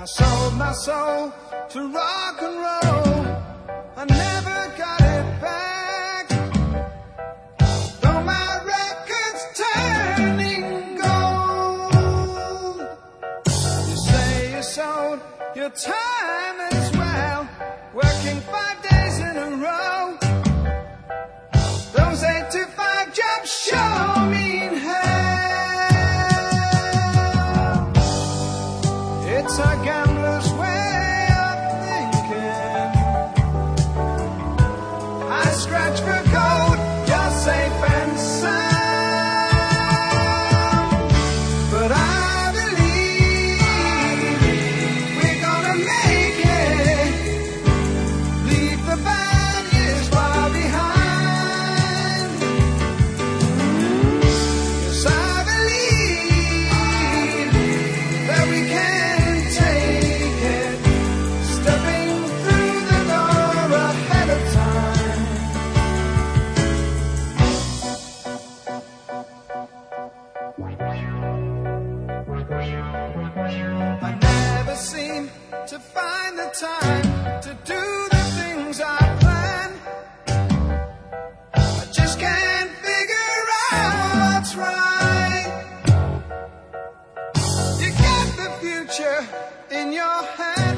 I sold my soul to rock and roll. I never got it back. Though my record's turning gold. You say you sold your time as well, working 5 days in a row. Those 8 to 5 jobs sure mean hell. It's a gambler's way of thinking. I scratch for gold, you're safe and sound. But I believe we're gonna make it. Leave the bad years far behind. 'Cause I believe that we can take it, stepping through the door ahead of time. I never seem to find the time to do the things I plan. I just can't figure out what's right. You got the future in your hands.